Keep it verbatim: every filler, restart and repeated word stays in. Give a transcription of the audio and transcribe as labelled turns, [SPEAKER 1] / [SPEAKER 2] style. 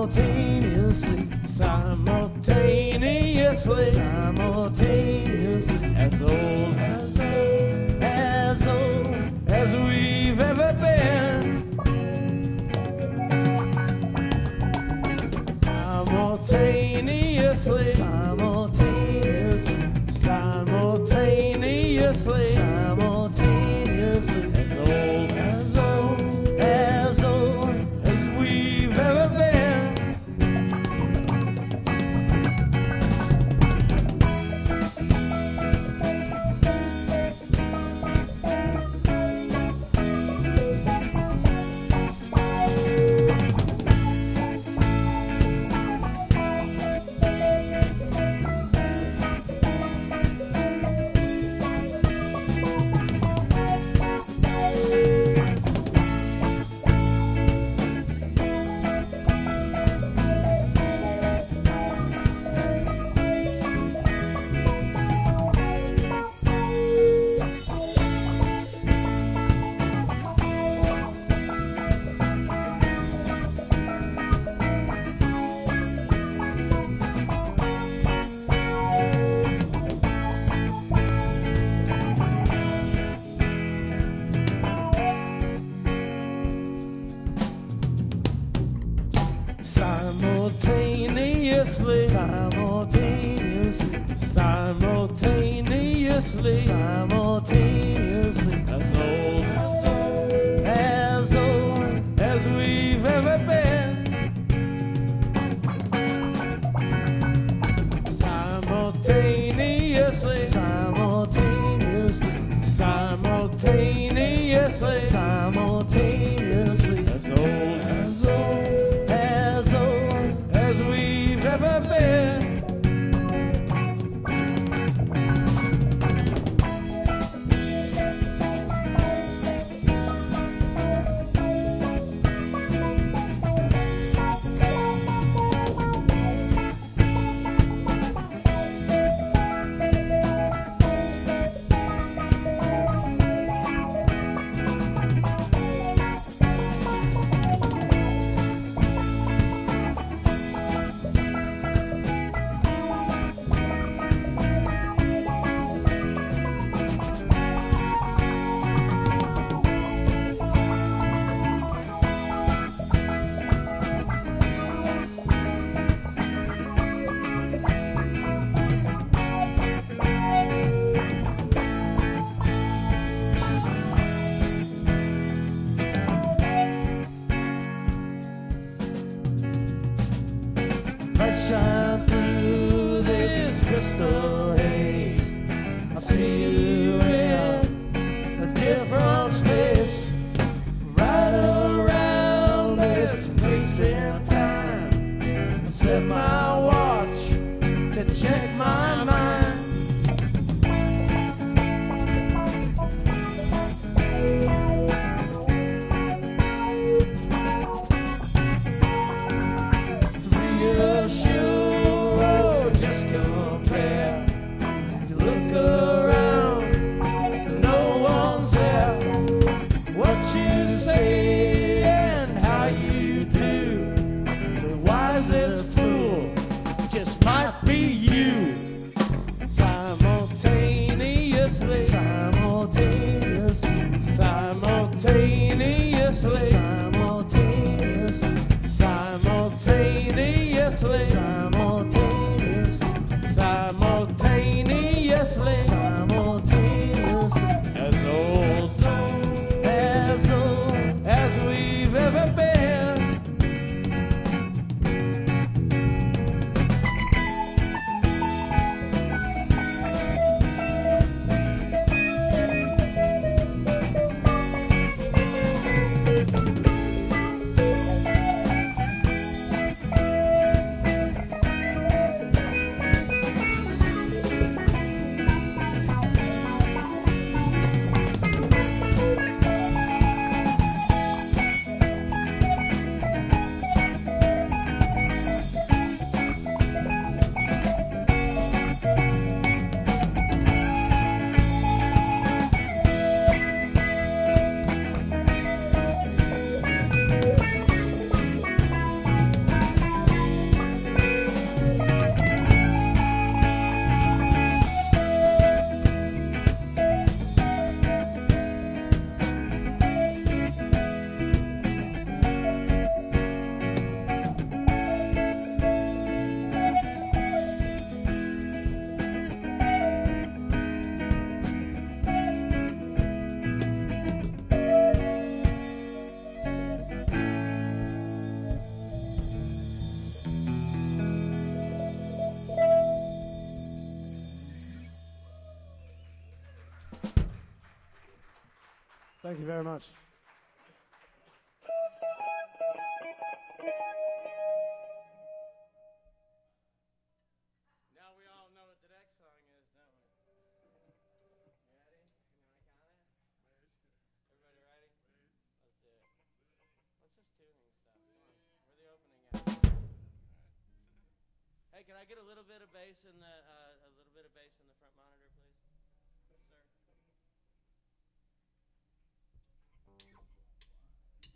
[SPEAKER 1] simultaneously,
[SPEAKER 2] simultaneously,
[SPEAKER 1] simultaneously,
[SPEAKER 2] as old
[SPEAKER 1] as old, as old
[SPEAKER 2] as we've ever been. Simultaneously,
[SPEAKER 1] simultaneously,
[SPEAKER 2] simultaneously,
[SPEAKER 1] simultaneously,
[SPEAKER 2] as old
[SPEAKER 1] as old, as old
[SPEAKER 2] as we've ever been. Simultaneously,
[SPEAKER 1] simultaneously,
[SPEAKER 2] simultaneously,
[SPEAKER 1] simultaneously,
[SPEAKER 2] as old
[SPEAKER 1] as old
[SPEAKER 2] as we've ever been. Simultaneously,
[SPEAKER 1] simultaneously,
[SPEAKER 2] simultaneously,
[SPEAKER 1] simultaneously,
[SPEAKER 2] as old
[SPEAKER 1] as old as old
[SPEAKER 2] as we've ever been.
[SPEAKER 1] shine through this crystal haze. I see you in a different space, right around this place in time. I set my watch to check my mind.
[SPEAKER 2] Simultaneously,
[SPEAKER 1] simultaneously,
[SPEAKER 2] simultaneously,
[SPEAKER 1] simultaneously,
[SPEAKER 2] simultaneously,
[SPEAKER 1] simultaneously,
[SPEAKER 2] as old
[SPEAKER 1] as old
[SPEAKER 2] as we've ever been.
[SPEAKER 1] Thank you very much.
[SPEAKER 2] Now we all know what the next song is, don't we? You ready? Can I count it? Everybody ready? Let's do it. What's this tuning stuff? Come on. We're the opening act. Hey, can I get a little bit of bass in the uh, a little bit of bass in the front monitor?